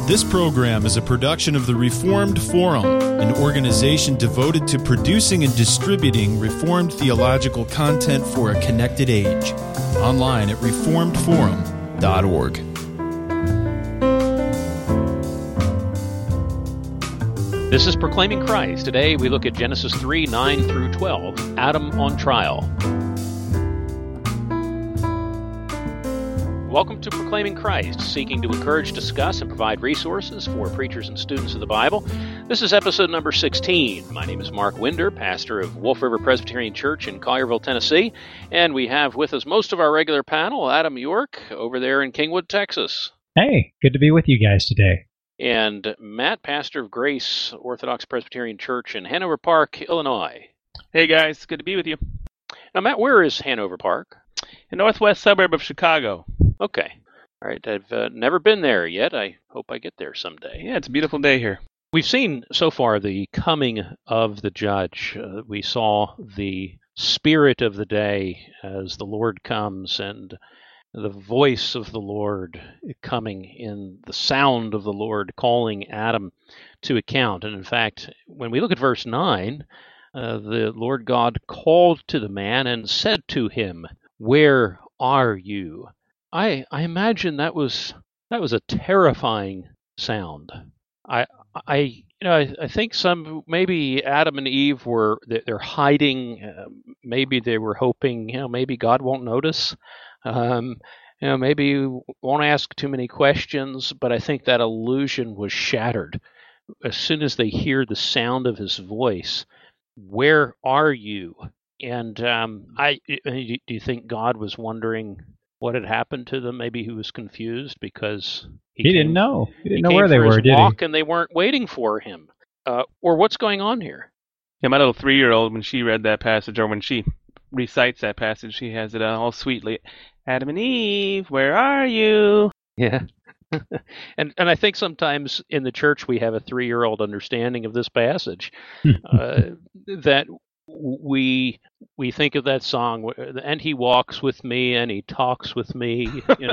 This program is a production of the Reformed Forum, an organization devoted to producing and distributing Reformed theological content for a connected age. Online at reformedforum.org. This is Proclaiming Christ. Today we look at Genesis 3, 9 through 12, Adam on trial. Welcome to Proclaiming Christ, seeking to encourage, discuss, and provide resources for preachers and students of the Bible. This is episode number 16. My name is Mark Winder, pastor of Wolf River Presbyterian Church in Collierville, Tennessee, and we have with us most of our regular panel, Adam York, over there in Kingwood, Texas. Hey, good to be with you guys today. And Matt, pastor of Grace Orthodox Presbyterian Church in Hanover Park, Illinois. Hey guys, good to be with you. Now, Matt, where is Hanover Park? A northwest suburb of Chicago. Okay. All right. I've never been there yet. I hope I get there someday. Yeah, it's a beautiful day here. We've seen so far the coming of the judge. We saw the spirit of the day as the Lord comes and the voice of the Lord coming in the sound of the Lord calling Adam to account. And in fact, when we look at verse 9, the Lord God called to the man and said to him, "Where are you?" I imagine that was a terrifying sound. I think maybe Adam and Eve they're hiding. Maybe they were hoping, maybe God won't notice. Maybe you won't ask too many questions. But I think that illusion was shattered as soon as they hear the sound of his voice. Where are you? And do you think God was wondering what had happened to them? Maybe he was confused because he didn't know. He didn't know where they were, did he? And they weren't waiting for him. Or what's going on here? Yeah, my little 3-year-old, when she read that passage, or when she recites that passage, she has it all sweetly. Adam and Eve, where are you? Yeah. And I think sometimes in the church we have a 3-year-old understanding of this passage. That we think of that song, and he walks with me and he talks with me,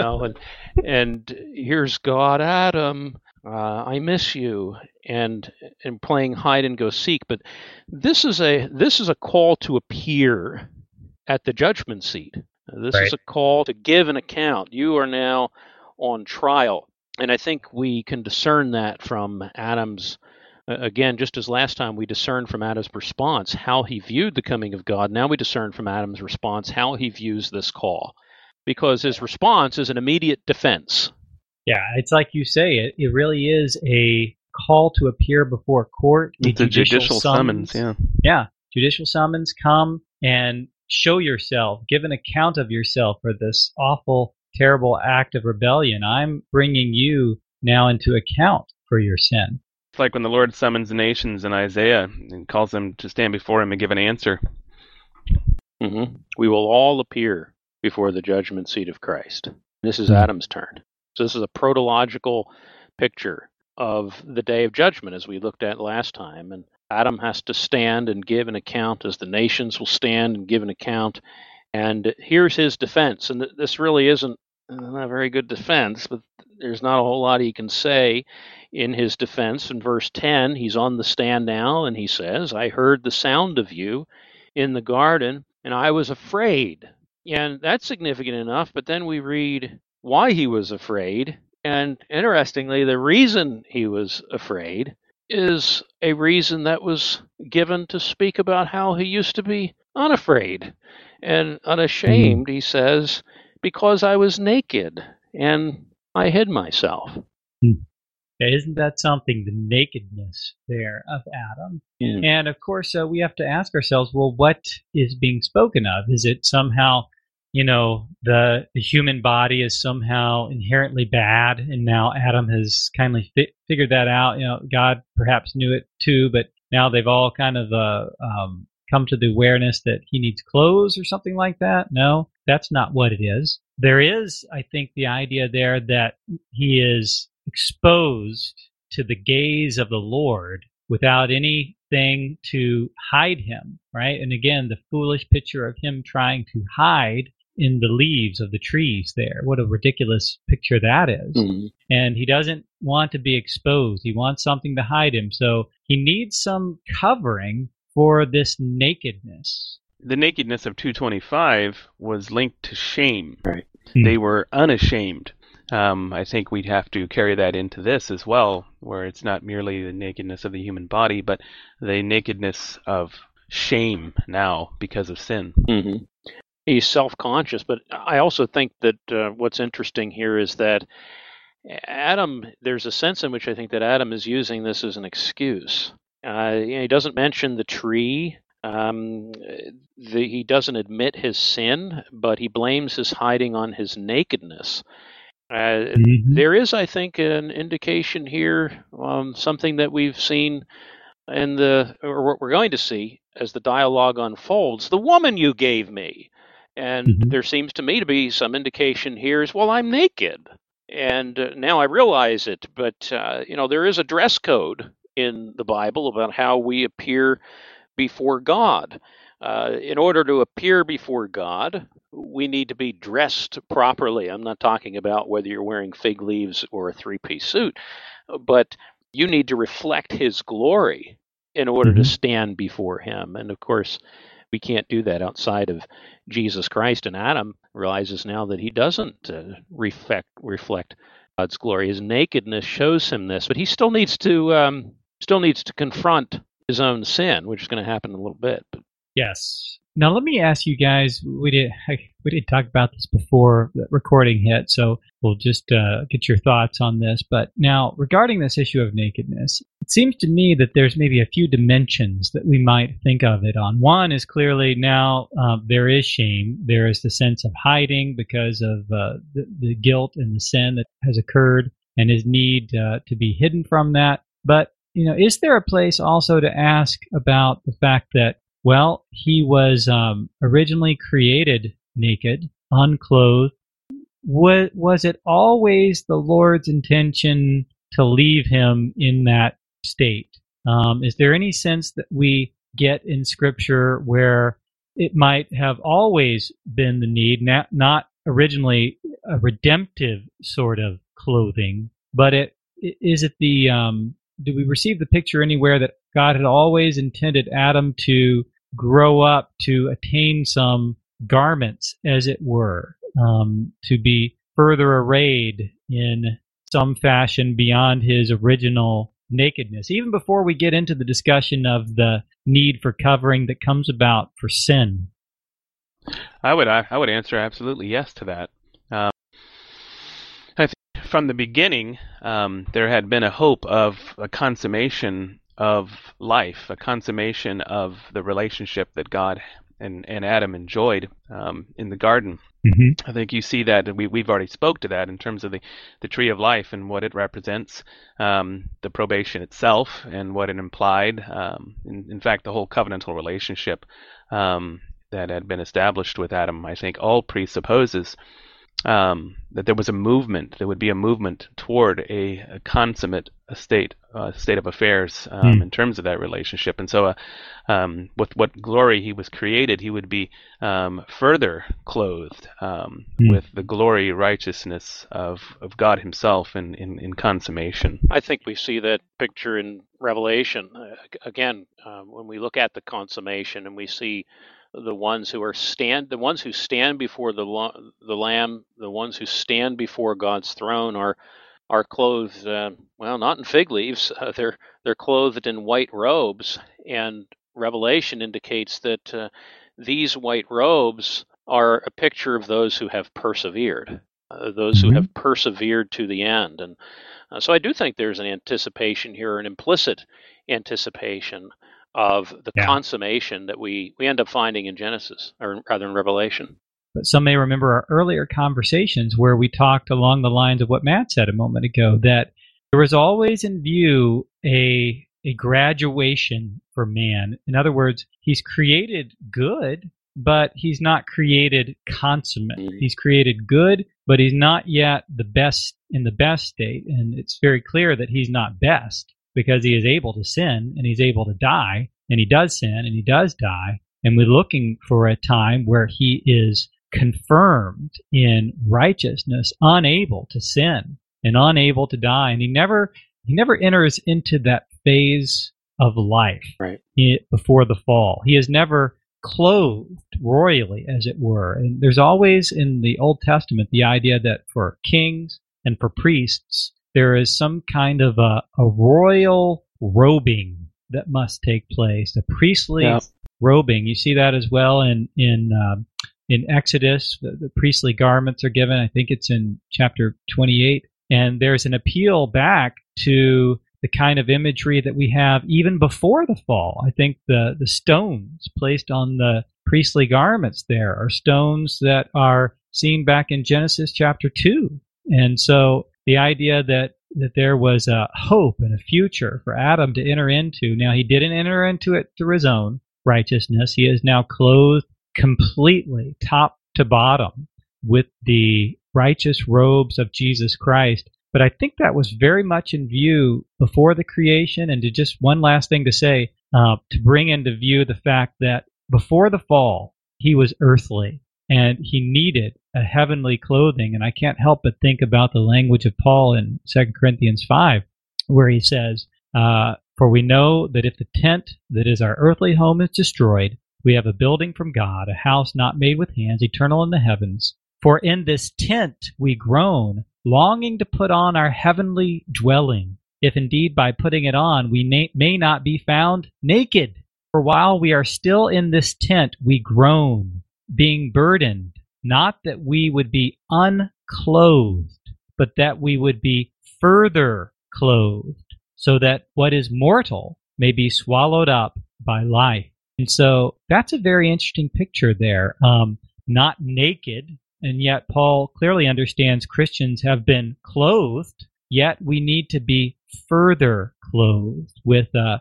and here's God, Adam, I miss you, and playing hide and go seek. But this is a call to appear at the judgment seat. This is a call to give an account. You are now on trial, and I think we can discern that from Adam's. Again, just as last time, we discern from Adam's response how he viewed the coming of God. Now we discern from Adam's response how he views this call, because his response is an immediate defense. Yeah, it's like you say, it really is a call to appear before court. It's a judicial summons, yeah. Yeah, judicial summons, come and show yourself, give an account of yourself for this awful, terrible act of rebellion. I'm bringing you now into account for your sin. It's like when the Lord summons the nations in Isaiah and calls them to stand before him and give an answer. Mm-hmm. We will all appear before the judgment seat of Christ. This is Adam's turn. So this is a protological picture of the day of judgment, as we looked at last time. And Adam has to stand and give an account, as the nations will stand and give an account. And here's his defense. And this really isn't a very good defense, but there's not a whole lot he can say in his defense. In verse 10, he's on the stand now, and he says, "I heard the sound of you in the garden, and I was afraid." And that's significant enough, but then we read why he was afraid. And interestingly, the reason he was afraid is a reason that was given to speak about how he used to be unafraid and unashamed. He says, "Because I was naked, and I hid myself." Isn't that something, the nakedness there of Adam? And of course, we have to ask ourselves, well, what is being spoken of? Is it somehow, the human body is somehow inherently bad, and now Adam has kindly figured that out? God perhaps knew it too, but now they've all kind of come to the awareness that he needs clothes or something like that? No, that's not what it is. There is, I think, the idea there that he is exposed to the gaze of the Lord without anything to hide him, right? And again, the foolish picture of him trying to hide in the leaves of the trees there. What a ridiculous picture that is. Mm-hmm. And he doesn't want to be exposed. He wants something to hide him. So he needs some covering for this nakedness. The nakedness of 225 was linked to shame. Right. Mm-hmm. They were unashamed. I think we'd have to carry that into this as well, where it's not merely the nakedness of the human body, but the nakedness of shame now because of sin. Mm-hmm. He's self-conscious, but I also think that what's interesting here is that Adam, there's a sense in which I think that Adam is using this as an excuse. He doesn't mention the tree. He doesn't admit his sin, but he blames his hiding on his nakedness. There is, I think, an indication here, something that we've seen or what we're going to see as the dialogue unfolds. The woman you gave me. And there seems to me to be some indication here as, well, I'm naked. And now I realize it, but, there is a dress code in the Bible about how we appear before God. In order to appear before God, we need to be dressed properly. I'm not talking about whether you're wearing fig leaves or a three-piece suit, but you need to reflect His glory in order to stand before Him. And of course, we can't do that outside of Jesus Christ. And Adam realizes now that he doesn't reflect God's glory. His nakedness shows him this, but he still needs to confront his own sin, which is going to happen in a little bit. Yes. Now let me ask you guys. We did talk about this before the recording hit, so we'll just get your thoughts on this. But now, regarding this issue of nakedness, it seems to me that there's maybe a few dimensions that we might think of it on. One is clearly now there is shame. There is the sense of hiding because of the guilt and the sin that has occurred, and his need to be hidden from that. But is there a place also to ask about the fact that, well, he was originally created naked, unclothed. Was it always the Lord's intention to leave him in that state? Is there any sense that we get in Scripture where it might have always been the need, not originally a redemptive sort of clothing, but is it the do we receive the picture anywhere that God had always intended Adam to grow up to attain some garments, as it were, to be further arrayed in some fashion beyond his original nakedness, even before we get into the discussion of the need for covering that comes about for sin? I would answer absolutely yes to that. I think from the beginning, there had been a hope of a consummation of life, a consummation of the relationship that God and Adam enjoyed in the garden. Mm-hmm. I think you see that we've already spoke to that in terms of the tree of life and what it represents, the probation itself and what it implied. In fact, the whole covenantal relationship that had been established with Adam, I think, all presupposes that there was a movement. There would be a movement toward a consummate state of affairs in terms of that relationship. And so, with what glory he was created, he would be further clothed with the glory, righteousness of God Himself in consummation. I think we see that picture in Revelation again when we look at the consummation, and we see the ones who stand before the Lamb, the ones who stand before God's throne are clothed, not in fig leaves. They're clothed in white robes, and Revelation indicates that these white robes are a picture of those who have persevered, those who have persevered to the end. And so I do think there's an anticipation here, an implicit anticipation of the consummation that we end up finding in Genesis, or rather in Revelation. But some may remember our earlier conversations where we talked along the lines of what Matt said a moment ago, that there was always in view a graduation for man. In other words, he's created good, but he's not created consummate. He's created good, but he's not yet the best in the best state. And it's very clear that he's not best, because he is able to sin and he's able to die, and he does sin and he does die. And we're looking for a time where he is confirmed in righteousness, unable to sin and unable to die. And he never enters into that phase of life before the fall. He is never clothed royally, as it were. And there's always in the Old Testament the idea that for kings and for priests, there is some kind of a royal robing that must take place, a priestly robing. You see that as well in Exodus. The priestly garments are given. I think it's in chapter 28. And there's an appeal back to the kind of imagery that we have even before the fall. I think the stones placed on the priestly garments there are stones that are seen back in Genesis chapter 2. And so the idea that there was a hope and a future for Adam to enter into. Now, he didn't enter into it through his own righteousness. He is now clothed completely, top to bottom, with the righteous robes of Jesus Christ. But I think that was very much in view before the creation. And to just one last thing to say, to bring into view the fact that before the fall, he was earthly and he needed a heavenly clothing. And I can't help but think about the language of Paul in 2 Corinthians 5, where he says, for we know that if the tent that is our earthly home is destroyed, we have a building from God, a house not made with hands, eternal in the heavens. For in this tent we groan, longing to put on our heavenly dwelling, if indeed by putting it on we may not be found naked. For while we are still in this tent, we groan, being burdened, not that we would be unclothed, but that we would be further clothed, so that what is mortal may be swallowed up by life. And so that's a very interesting picture there. Not naked, and yet Paul clearly understands Christians have been clothed, yet we need to be further clothed with a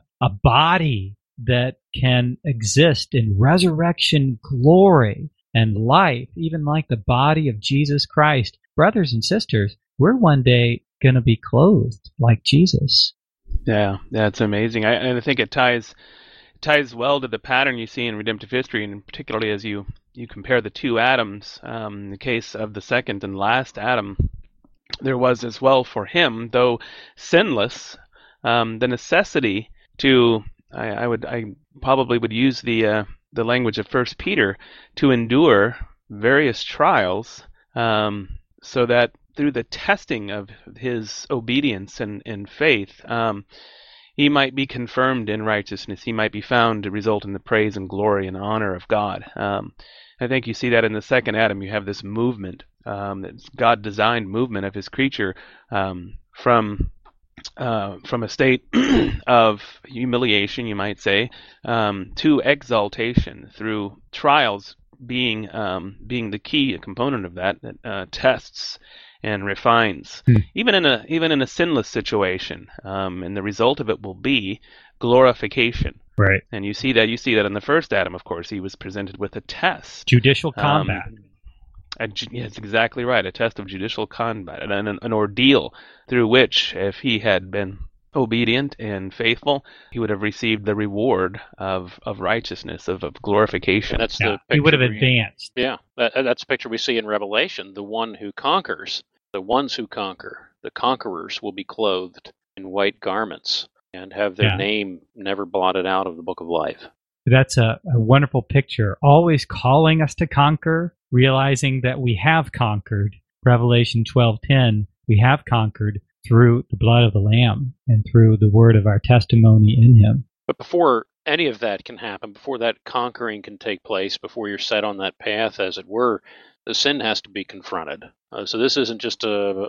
body that can exist in resurrection glory and life, even like the body of Jesus Christ. Brothers and sisters, we're one day going to be clothed like Jesus. Yeah, that's amazing. I think it ties well to the pattern you see in redemptive history, and particularly as you compare the two Adams. In the case of the second and last Adam, there was as well for him, though sinless, the necessity to I probably would use the language of 1 Peter to endure various trials, so that through the testing of his obedience and faith, he might be confirmed in righteousness. He might be found to result in the praise and glory and honor of God. I think you see that in the second Adam. You have this movement, God-designed movement of his creature from a state of humiliation, you might say, to exaltation through trials being the key component of that tests and refines, even in a sinless situation, and the result of it will be glorification. Right. And you see that in the first Adam. Of course, he was presented with a test, judicial combat. Yes, exactly right. A test of judicial combat, and an ordeal through which, if he had been obedient and faithful, he would have received the reward of righteousness, of glorification. And that's the picture he would have advanced. That's the picture we see in Revelation. The one who conquers, the ones who conquer, the conquerors will be clothed in white garments and have their name never blotted out of the book of life. That's a wonderful picture. Always calling us to conquer, realizing that we have conquered. Revelation 12:10, we have conquered through the blood of the Lamb and through the word of our testimony in him. But before any of that can happen, before that conquering can take place, before you're set on that path, as it were, the sin has to be confronted. So this isn't just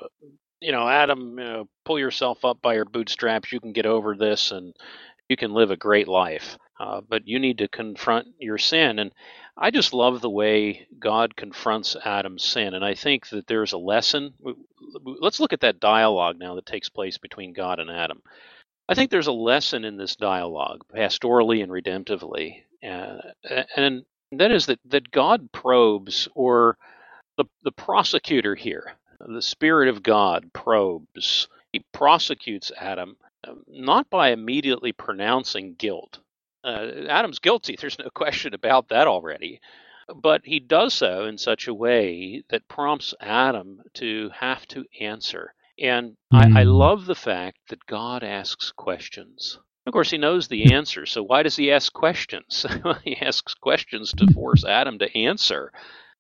Adam, pull yourself up by your bootstraps, you can get over this and you can live a great life. But you need to confront your sin. And I just love the way God confronts Adam's sin. And I think that there's a lesson. Let's look at that dialogue now that takes place between God and Adam. I think there's a lesson in this dialogue, pastorally and redemptively. And that is that God probes, or the prosecutor here, the Spirit of God probes. He prosecutes Adam, not by immediately pronouncing guilt. Adam's guilty, there's no question about that already. But he does so in such a way that prompts Adam to have to answer. And I love the fact that God asks questions. Of course, he knows the answer, so why does he ask questions? He asks questions to force Adam to answer,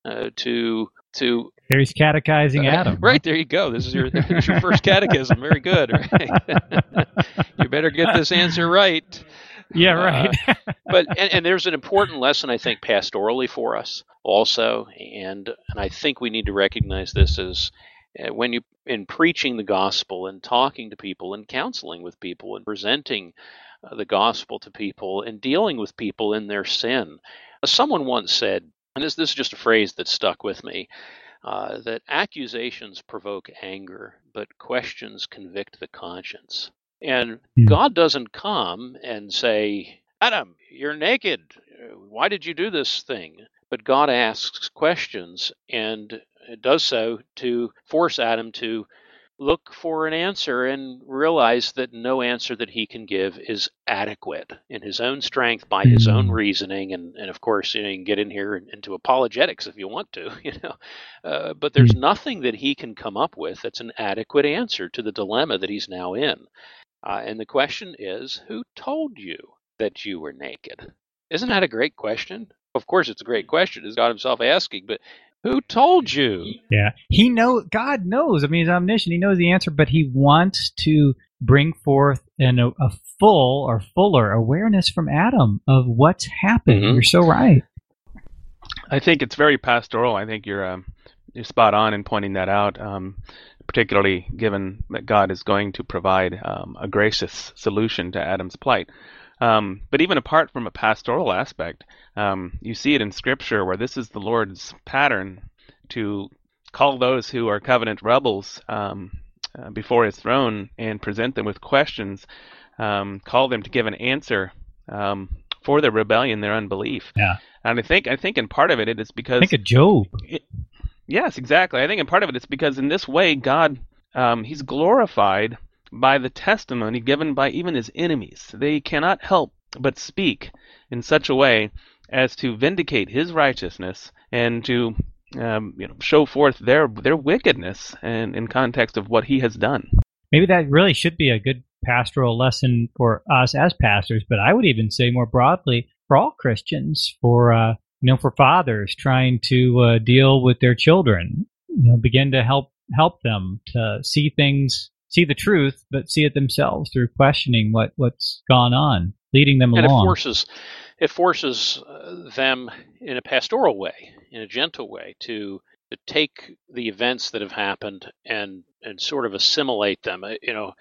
Here he's catechizing Adam. Right, there you go. There's your first catechism. Very good. Right? You better get this answer right. Yeah, right. But there's an important lesson, I think, pastorally for us also, and I think we need to recognize this as when you, in preaching the gospel and talking to people and counseling with people and presenting the gospel to people and dealing with people in their sin. Someone once said, and this is just a phrase that stuck with me, that accusations provoke anger, but questions convict the conscience. And God doesn't come and say, Adam, you're naked. Why did you do this thing? But God asks questions and does so to force Adam to look for an answer and realize that no answer that he can give is adequate in his own strength, by his own reasoning. And of course, you can get in here into apologetics if you want to, but there's nothing that he can come up with that's an adequate answer to the dilemma that he's now in. And the question is, who told you that you were naked? Isn't that a great question? Of course, it's a great question. It's God himself asking, but who told you? Yeah, God knows. I mean, he's omniscient. He knows the answer, but he wants to bring forth a fuller awareness from Adam of what's happened. You're so right. I think it's very pastoral. I think you're spot on in pointing that out, particularly given that God is going to provide a gracious solution to Adam's plight. But even apart from a pastoral aspect, you see it in Scripture where this is the Lord's pattern to call those who are covenant rebels before his throne and present them with questions, call them to give an answer for their rebellion, their unbelief. Yeah. And I think in part of it is because... Think of Job. Yes, exactly. I think in part of it it's because in this way God, he's glorified by the testimony given by even his enemies. They cannot help but speak in such a way as to vindicate his righteousness and to show forth their wickedness and in context of what he has done. Maybe that really should be a good pastoral lesson for us as pastors, but I would even say more broadly for all Christians, for fathers trying to deal with their children, begin to help them to see things, see the truth, but see it themselves through questioning what's gone on, leading them along. And it forces them in a pastoral way, in a gentle way, to take the events that have happened and sort of assimilate them, to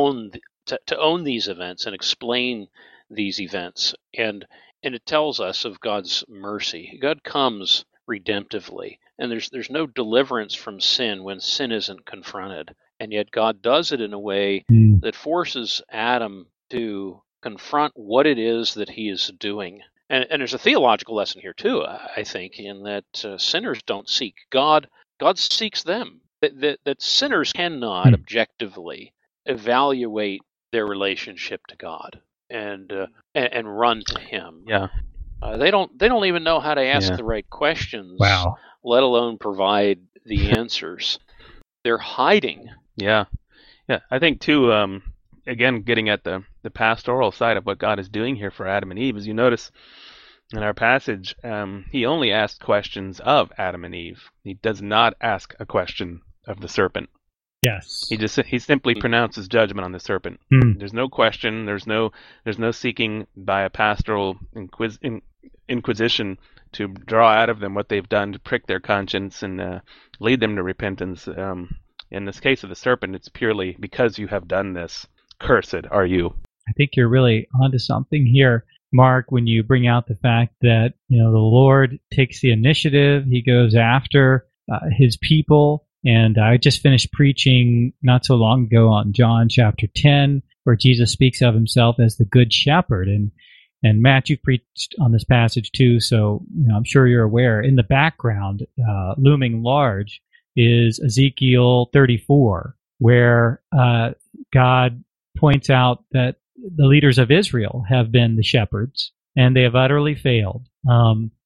own these events and explain these events. And it tells us of God's mercy. God comes redemptively, and there's no deliverance from sin when sin isn't confronted. And yet God does it in a way that forces Adam to confront what it is that he is doing. And there's a theological lesson here too, I think, in that sinners don't seek God. God seeks them. That sinners cannot objectively evaluate their relationship to God and run to him. Yeah. They don't even know how to ask the right questions. Wow. Let alone provide the answers. They're hiding. Yeah. I think too. Again, getting at the pastoral side of what God is doing here for Adam and Eve, as you notice in our passage, he only asked questions of Adam and Eve. He does not ask a question of the serpent. Yes. He simply pronounces judgment on the serpent. There's no question. There's no seeking by a pastoral inquisition to draw out of them what they've done to prick their conscience and lead them to repentance. In this case of the serpent, it's purely because you have done this. Cursed are you. I think you're really onto something here, Mark, when you bring out the fact that the Lord takes the initiative. He goes after his people. And I just finished preaching not so long ago on John chapter 10, where Jesus speaks of himself as the good shepherd. And Matt, you've preached on this passage too, so I'm sure you're aware. In the background, looming large, is Ezekiel 34, where God points out that the leaders of Israel have been the shepherds, and they have utterly failed.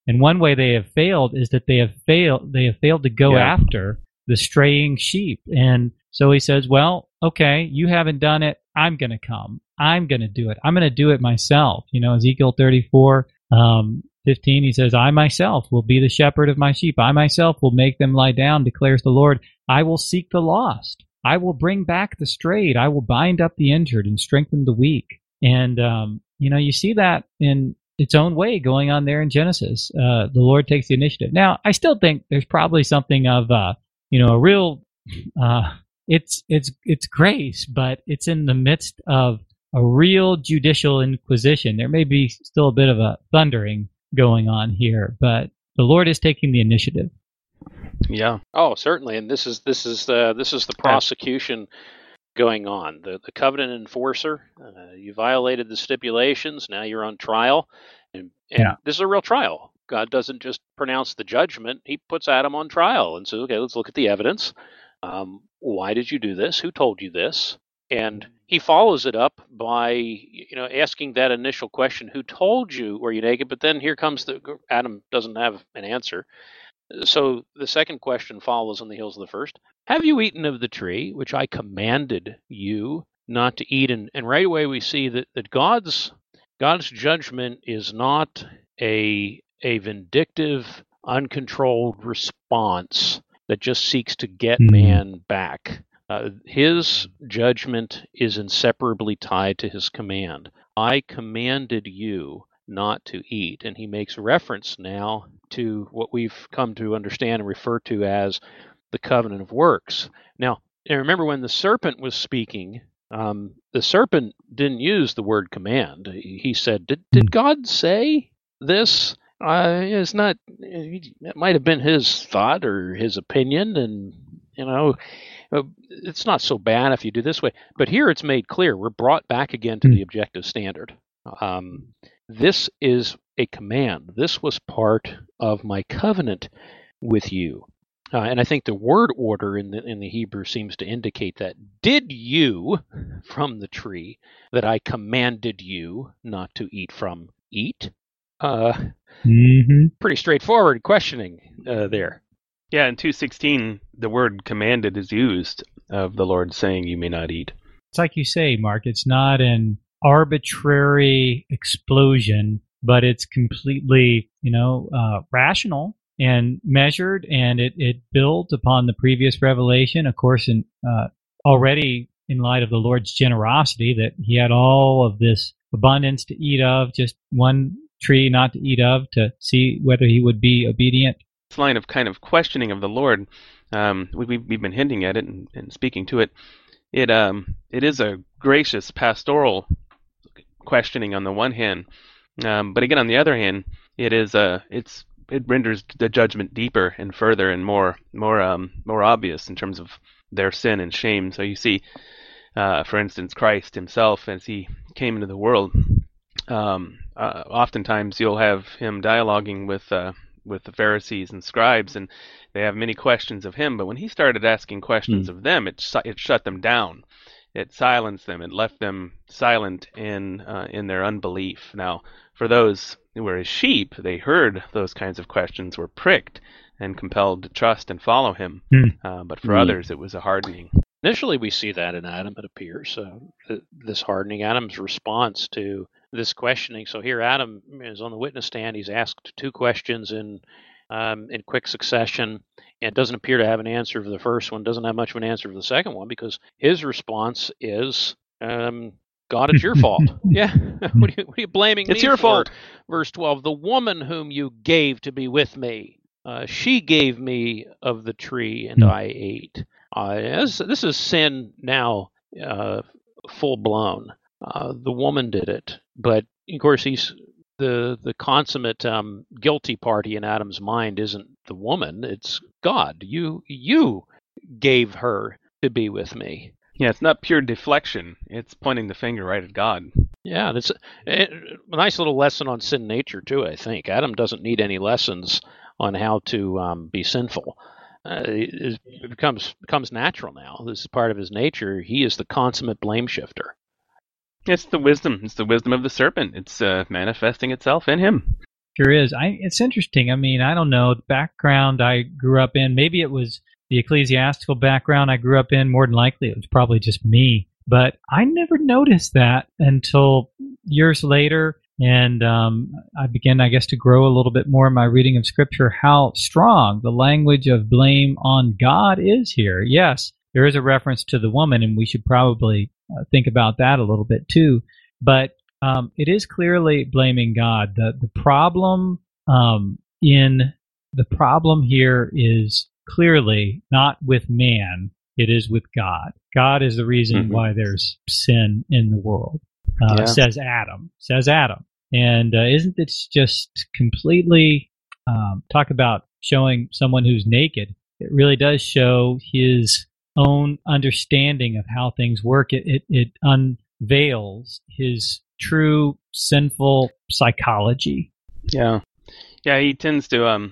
And one way they have failed is that they have failed to go after the straying sheep. And so he says, well, okay, you haven't done it. I'm going to come. I'm going to do it. I'm going to do it myself. Ezekiel 34, 15, he says, I myself will be the shepherd of my sheep. I myself will make them lie down, declares the Lord. I will seek the lost. I will bring back the strayed. I will bind up the injured and strengthen the weak. And, you see that in its own way going on there in Genesis. The Lord takes the initiative. Now, I still think there's probably something of, a real, it's grace, but it's in the midst of a real judicial inquisition. There may be still a bit of a thundering going on here, but the Lord is taking the initiative. Yeah. Oh, certainly. And this is the prosecution going on. The covenant enforcer. You violated the stipulations. Now you're on trial, and this is a real trial. God doesn't just pronounce the judgment; He puts Adam on trial and says, "Okay, let's look at the evidence. Why did you do this? Who told you this?" And He follows it up by, asking that initial question, "Who told you? Were you naked?" But then here comes Adam doesn't have an answer. So the second question follows on the heels of the first. Have you eaten of the tree which I commanded you not to eat? And right away we see that God's judgment is not a vindictive, uncontrolled response that just seeks to get man back. His judgment is inseparably tied to his command. I commanded you not to eat. And he makes reference now to what we've come to understand and refer to as the covenant of works. Now, remember when the serpent was speaking, the serpent didn't use the word command. He said, did God say this? It's not. It might have been his thought or his opinion, and it's not so bad if you do this way. But here it's made clear. We're brought back again to the objective standard. This is a command. This was part of my covenant with you. And I think the word order in the Hebrew seems to indicate that. Did you, from the tree that I commanded you not to eat from, eat? Pretty straightforward questioning there. Yeah, in 2:16, the word commanded is used of the Lord saying you may not eat. It's like you say, Mark, it's not an arbitrary explosion, but it's completely, rational and measured, and it builds upon the previous revelation, of course, and already in light of the Lord's generosity, that he had all of this abundance to eat of, just one tree not to eat of, to see whether he would be obedient. This line of kind of questioning of the Lord, we've been hinting at it and speaking to it. It is a gracious pastoral questioning on the one hand, but again on the other hand, it renders the judgment deeper and further and more obvious in terms of their sin and shame. So you see, for instance, Christ himself, as he came into the world, oftentimes you'll have him dialoguing with the Pharisees and scribes, and they have many questions of him. But when he started asking questions of them, it shut them down. It silenced them. It left them silent in their unbelief. Now, for those who were his sheep, they heard those kinds of questions, were pricked and compelled to trust and follow him. But for others, it was a hardening. Initially, we see that in Adam, it appears, this hardening, Adam's response to this questioning. So here Adam is on the witness stand. He's asked two questions in quick succession, and doesn't appear to have an answer for the first one, doesn't have much of an answer for the second one, because his response is, God, it's your fault. Yeah, what are you blaming me for? It's your fault. Verse 12, the woman whom you gave to be with me, she gave me of the tree, and I ate. This is sin now, full blown. The woman did it, but of course he's the consummate guilty party in Adam's mind isn't the woman, it's God. You gave her to be with me. Yeah, it's not pure deflection. It's pointing the finger right at God. Yeah, that's a nice little lesson on sin nature too, I think. Adam doesn't need any lessons on how to be sinful. It becomes natural now. This is part of his nature. He is the consummate blame shifter. It's the wisdom. It's the wisdom of the serpent. It's manifesting itself in him. Sure is. It's interesting. I mean, I don't know the background I grew up in. Maybe it was the ecclesiastical background I grew up in. More than likely, it was probably just me. But I never noticed that until years later. And I began, I guess, to grow a little bit more in my reading of Scripture, how strong the language of blame on God is here. Yes, there is a reference to the woman, and we should probably think about that a little bit too. But it is clearly blaming God. The problem the problem here is clearly not with man; it is with God. God is the reason why there's sin in the world. Says Adam. And isn't it just completely talk about showing someone who's naked? It really does show his own understanding of how things work. It unveils his true sinful psychology. Yeah, he tends to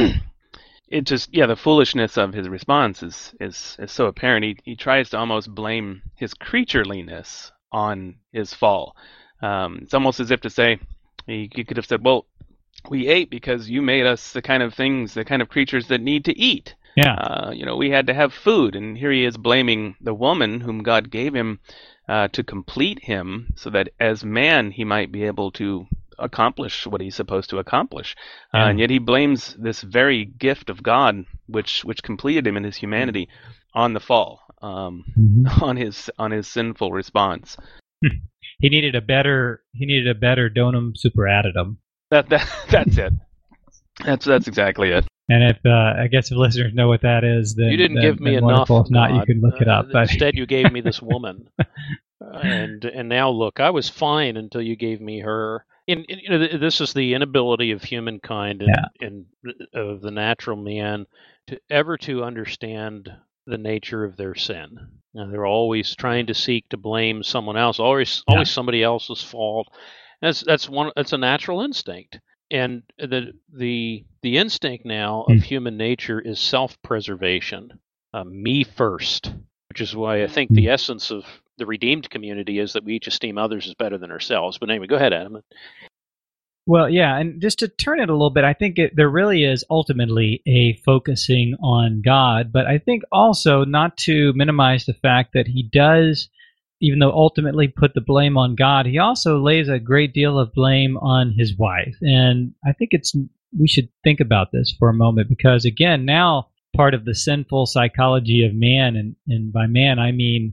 the foolishness of his response is so apparent. He tries to almost blame his creatureliness on his fall. It's almost as if to say, he could have said, well, we ate because you made us the kind of creatures that need to eat. Yeah. We had to have food, and here he is blaming the woman whom God gave him to complete him, so that as man he might be able to accomplish what he's supposed to accomplish. And yet he blames this very gift of God, which completed him in his humanity, on the fall, on his sinful response. He needed a better donum superaddendum. That's it. That's exactly it. And if I guess if listeners know what that is, then you didn't give me enough. If not, you can look it up. But instead, you gave me this woman, and now look, I was fine until you gave me her. This is the inability of humankind and of the natural man to understand the nature of their sin. They're always trying to seek to blame someone else, always somebody else's fault. That's a natural instinct. And the instinct now of human nature is self-preservation, me first, which is why I think the essence of the redeemed community is that we each esteem others as better than ourselves. But anyway, go ahead, Adam. Well, yeah, and just to turn it a little bit, I think there really is ultimately a focusing on God, but I think also not to minimize the fact that he does, even though ultimately put the blame on God, he also lays a great deal of blame on his wife. And I think we should think about this for a moment, because again, now part of the sinful psychology of man, and by man I mean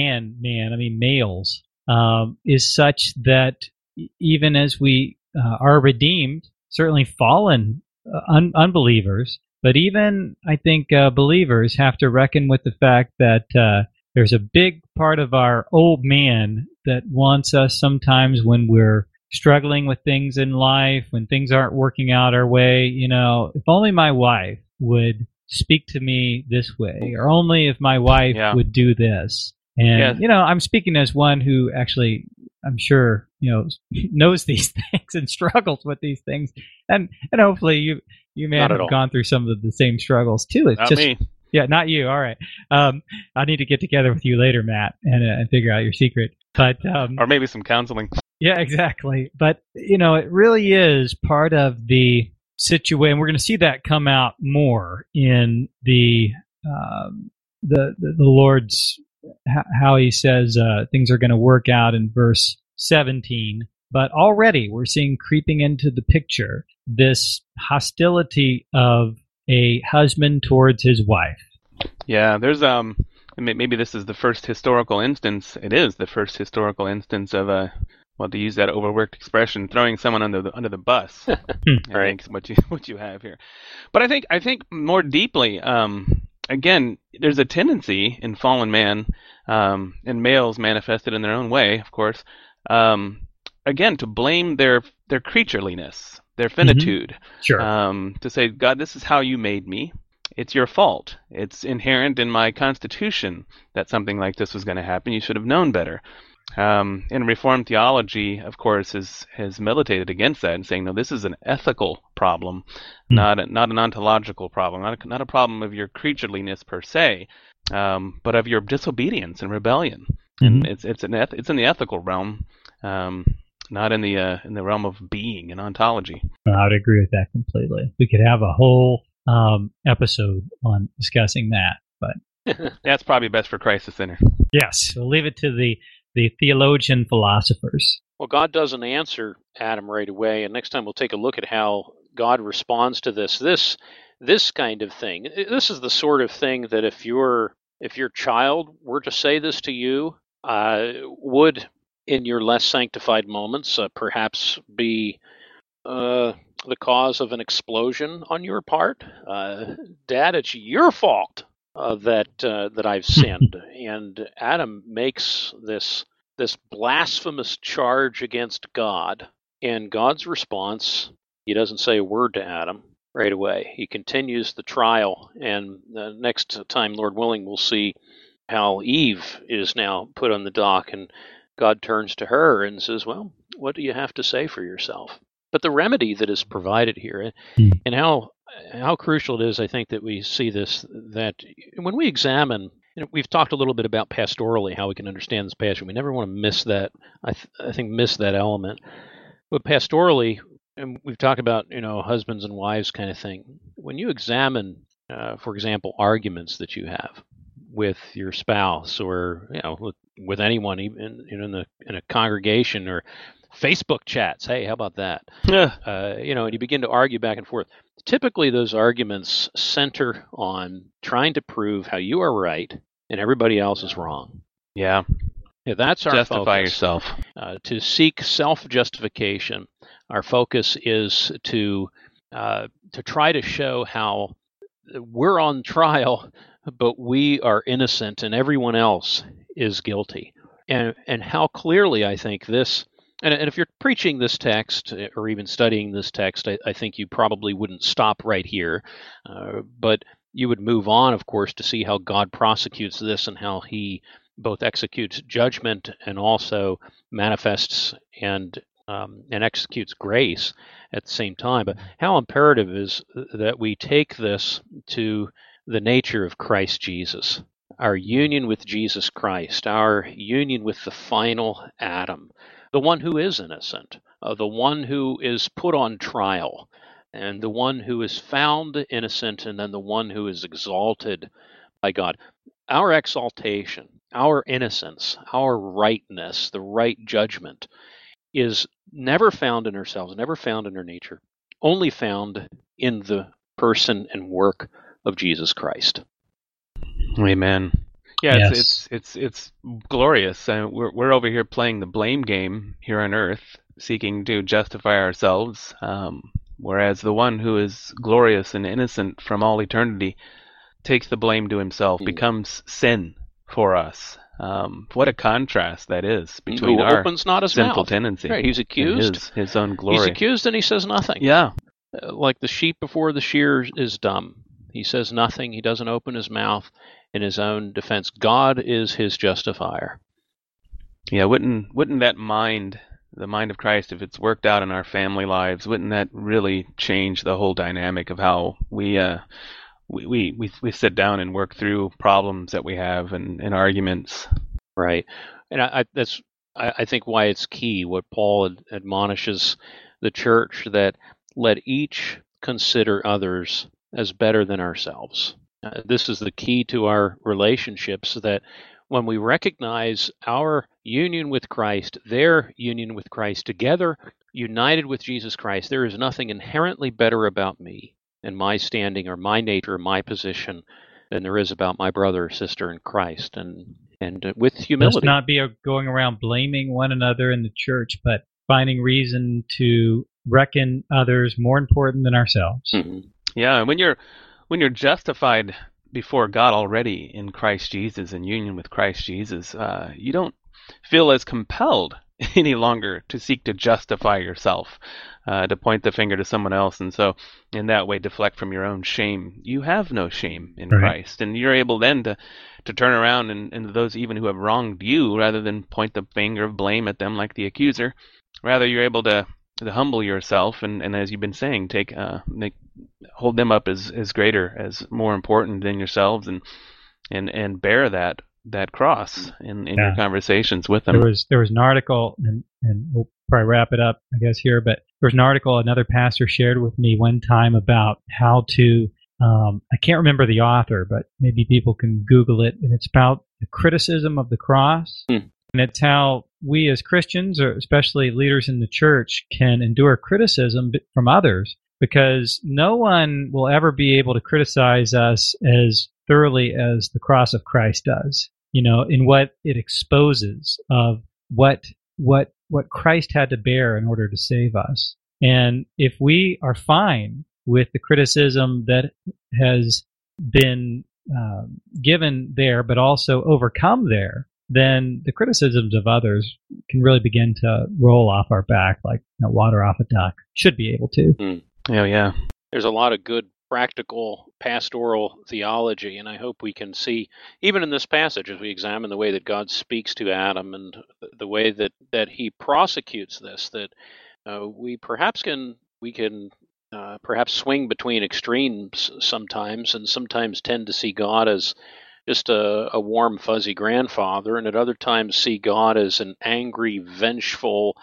males, is such that even as we are redeemed, certainly fallen unbelievers, but even I think believers have to reckon with the fact that there's a big part of our old man that wants us sometimes when we're struggling with things in life, when things aren't working out our way. If only my wife would speak to me this way, or only if my wife would do this. And, I'm speaking as one who actually, I'm sure, knows these things and struggles with these things. And hopefully you may have gone through some of the same struggles too. It's not just me. Yeah, not you. All right. I need to get together with you later, Matt, and figure out your secret. But or maybe some counseling. Yeah, exactly. But it really is part of the situation. We're going to see that come out more in the Lord's, how he says things are going to work out in verse 17. But already we're seeing creeping into the picture this hostility of a husband towards his wife. Yeah, there's maybe this is the first historical instance. It is the first historical instance of to use that overworked expression, throwing someone under the bus. Right, what you have here. But I think more deeply, again, there's a tendency in fallen man, and males manifested in their own way, of course, again, to blame their creatureliness, their finitude. Sure. To say, God, this is how you made me. It's your fault. It's inherent in my constitution that something like this was going to happen. You should have known better. And Reformed theology, of course, has militated against that and saying, no, this is an ethical problem, not an ontological problem, not a problem of your creatureliness per se, but of your disobedience and rebellion. And it's in the ethical realm not in the realm of being and ontology. I would agree with that completely. We could have a whole episode on discussing that, but that's probably best for Christ the Sinner. Yes, we'll leave it to the theologian philosophers. Well, God doesn't answer Adam right away, and next time we'll take a look at how God responds to this kind of thing. This is the sort of thing that if your child were to say this to you, would in your less sanctified moments perhaps be the cause of an explosion on your part. Dad, it's your fault that I've sinned. And Adam makes this blasphemous charge against God, and God's response, he doesn't say a word to Adam right away. He continues the trial, and the next time, Lord willing, we'll see how Eve is now put on the dock, and God turns to her and says, well, what do you have to say for yourself? But the remedy that is provided here, and how crucial it is, I think, that we see this, that when we examine, we've talked a little bit about pastorally, how we can understand this passage. We never want to miss that, I think, miss that element. But pastorally, and we've talked about, husbands and wives kind of thing. When you examine, for example, arguments that you have with your spouse, or with anyone, even in a congregation, or Facebook chats. Hey, how about that? And you begin to argue back and forth. Typically, those arguments center on trying to prove how you are right and everybody else is wrong. Yeah, that's our justify focus. Yourself. To seek self-justification. Our focus is to try to show how we're on trial, but we are innocent and everyone else is guilty. And how clearly, I think, this. And if you're preaching this text or even studying this text, I think you probably wouldn't stop right here, but you would move on, of course, to see how God prosecutes this and how he both executes judgment and also manifests and executes grace at the same time. But how imperative is that we take this to the nature of Christ Jesus, our union with Jesus Christ, our union with the final Adam, the one who is innocent, the one who is put on trial, and the one who is found innocent, and then the one who is exalted by God. Our exaltation, our innocence, our rightness, the right judgment is never found in ourselves, never found in our nature, only found in the person and work of Jesus Christ. Amen. Yeah, yes. It's glorious. We're over here playing the blame game here on earth, seeking to justify ourselves, whereas the one who is glorious and innocent from all eternity takes the blame to himself, becomes sin for us. What a contrast that is between who our opens not his sinful mouth. tendency. Right, he's accused. His own glory. He's accused and he says nothing. Yeah. Like the sheep before the shears is dumb. He says nothing. He doesn't open his mouth in his own defense. God is his justifier. Yeah, wouldn't that mind, the mind of Christ, if it's worked out in our family lives, wouldn't that really change the whole dynamic of how we sit down and work through problems that we have and arguments? Right. And I think why it's key, what Paul admonishes the church, that let each consider others as better than ourselves. This is the key to our relationships, that when we recognize our union with Christ, their union with Christ, together united with Jesus Christ, there is nothing inherently better about me and my standing or my nature or my position than there is about my brother or sister in Christ. And with humility. Let's not be going around blaming one another in the church, but finding reason to reckon others more important than ourselves. Mm-hmm. Yeah, when you're justified before God already in Christ Jesus, in union with Christ Jesus, you don't feel as compelled any longer to seek to justify yourself, to point the finger to someone else, and so in that way deflect from your own shame. You have no shame in Christ, and you're able then to turn around and those even who have wronged you, rather than point the finger of blame at them like the accuser. Rather, you're able to humble yourself, and as you've been saying, hold them up as greater, as more important than yourselves, and bear that cross in your conversations with them. There was an article, and and we'll probably wrap it up, I guess, here, but there was an article another pastor shared with me one time about how to, I can't remember the author, but maybe people can Google it, and it's about the criticism of the cross. And it's how we as Christians, or especially leaders in the church, can endure criticism from others, because no one will ever be able to criticize us as thoroughly as the cross of Christ does, in what it exposes of what Christ had to bear in order to save us. And if we are fine with the criticism that has been given there, but also overcome there, then the criticisms of others can really begin to roll off our back like water off a duck. Should be able to. Oh, yeah. There's a lot of good practical pastoral theology, and I hope we can see, even in this passage, as we examine the way that God speaks to Adam and the way that he prosecutes this, that we can perhaps swing between extremes sometimes, and sometimes tend to see God as just a warm, fuzzy grandfather, and at other times see God as an angry, vengeful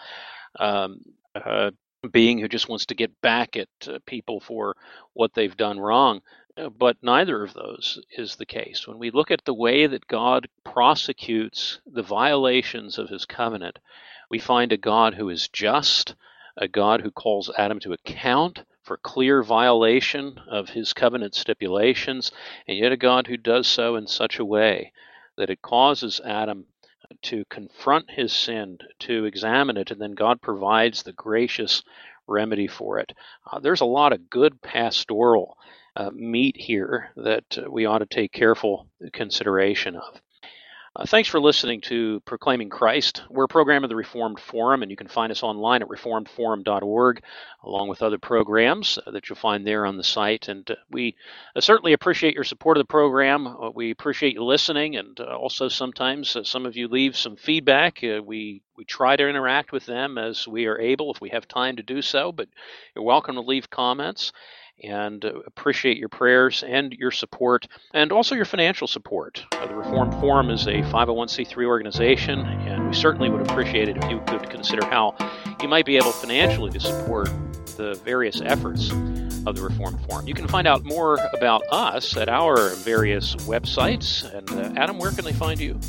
being who just wants to get back at people for what they've done wrong. But neither of those is the case. When we look at the way that God prosecutes the violations of his covenant, we find a God who is just, a God who calls Adam to account for clear violation of his covenant stipulations, and yet a God who does so in such a way that it causes Adam to confront his sin, to examine it, and then God provides the gracious remedy for it. There's a lot of good pastoral meat here that we ought to take careful consideration of. Thanks for listening to Proclaiming Christ. We're a program of the Reformed Forum, and you can find us online at reformedforum.org, along with other programs that you'll find there on the site. And we certainly appreciate your support of the program. We appreciate you listening, and also sometimes some of you leave some feedback. We try to interact with them as we are able, if we have time to do so, but you're welcome to leave comments. And appreciate your prayers and your support, and also your financial support. The Reformed Forum is a 501c3 organization, and we certainly would appreciate it if you could consider how you might be able financially to support the various efforts of the Reformed Forum. You can find out more about us at our various websites. And Adam, where can they find you?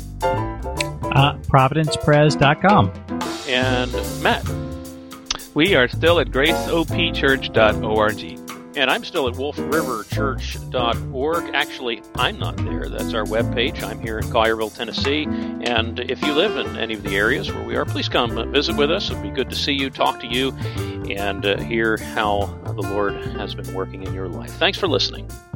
ProvidencePres.com. And Matt? We are still at graceopchurch.org. And I'm still at wolfriverchurch.org. Actually, I'm not there. That's our webpage. I'm here in Collierville, Tennessee. And if you live in any of the areas where we are, please come visit with us. It'd be good to see you, talk to you, and hear how the Lord has been working in your life. Thanks for listening.